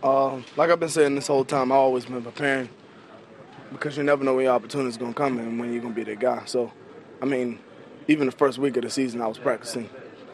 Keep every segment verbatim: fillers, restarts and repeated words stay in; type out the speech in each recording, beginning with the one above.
Uh, like I've been saying this whole time, I've always been preparing because you never know when your opportunity is going to come and when you're going to be that guy. So, I mean, even the first week of the season, I was practicing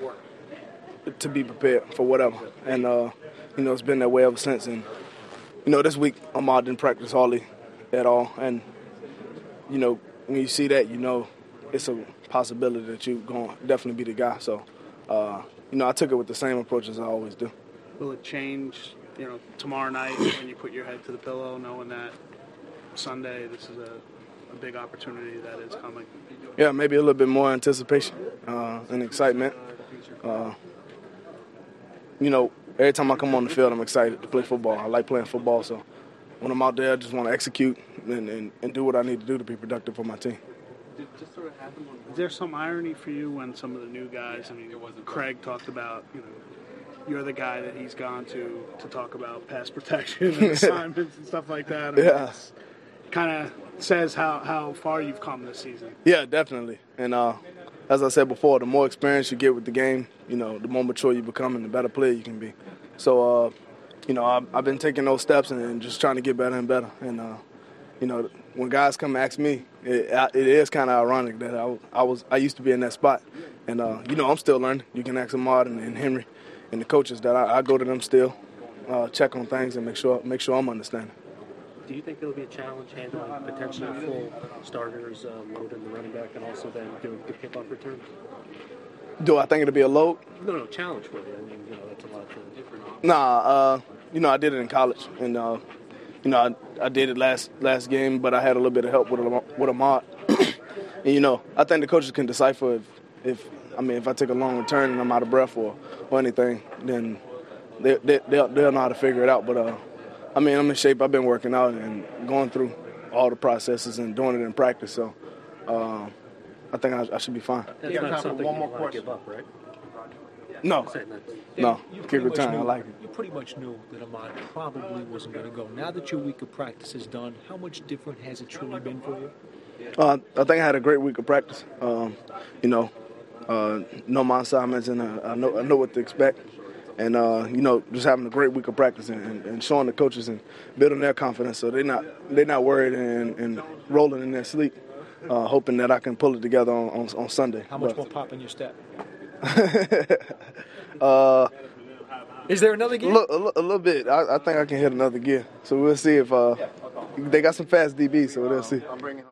to be prepared for whatever. And, uh, you know, it's been that way ever since. And, you know, this week, Ahmad didn't practice hardly at all. And, you know, when you see that, you know it's a possibility that you're going to definitely be the guy. So, uh, you know, I took it with the same approach as I always do. Will it change, you know, tomorrow night when you put your head to the pillow, knowing that Sunday this is a, a big opportunity that is coming? Yeah, maybe a little bit more anticipation uh, and excitement. Uh, you know, every time I come on the field, I'm excited to play football. I like playing football, so when I'm out there, I just want to execute and, and, and do what I need to do to be productive for my team. Is there some irony for you when some of the new guys, I mean, Craig talked about, you know, you're the guy that he's gone to to talk about pass protection and assignments and stuff like that. I mean, yeah. Kind of says how, how far you've come this season. Yeah, definitely. And uh, as I said before, the more experience you get with the game, you know, the more mature you become and the better player you can be. So, uh, you know, I've, I've been taking those steps and, and just trying to get better and better. And, uh, you know, when guys come and ask me, it, it is kind of ironic that I, I was I used to be in that spot. And, uh, you know, I'm still learning. You can ask Ahmad and, and Henry and the coaches that I, I go to them still, uh, check on things and make sure make sure I'm understanding. Do you think it'll be a challenge handling potentially full starters uh, load in the running back and also then doing good kickoff returns? Do I think it'll be a load? No, no, challenge for you. I mean, you know, that's a lot to different. Nah, uh, you know, I did it in college, and uh, you know, I, I did it last last game, but I had a little bit of help with with Ahmad. And you know, I think the coaches can decipher if, if I mean, if I take a long return and I'm out of breath or or anything, then they, they they'll they'll know how to figure it out. But uh, I mean, I'm in shape. I've been working out and going through all the processes and doing it in practice. So uh, I think I, I should be fine. That's yeah, not something one more question. Give up, right? No, no. Kick return. Knew, I like it. You pretty much knew that Ahmad probably wasn't going to go. Now that your week of practice is done, how much different has it truly been for you? Uh, I think I had a great week of practice. Um, you know, uh, know my assignments and uh, I know I know what to expect. And, uh, you know, just having a great week of practice and, and showing the coaches and building their confidence so they're not they're not worried and, and rolling in their sleep, uh, hoping that I can pull it together on, on, on Sunday. How much but, more pop in your step? uh, Is there another gear? Look, a, a little bit. I, I think I can hit another gear. So we'll see if uh, they got some fast D Bs, so we'll see.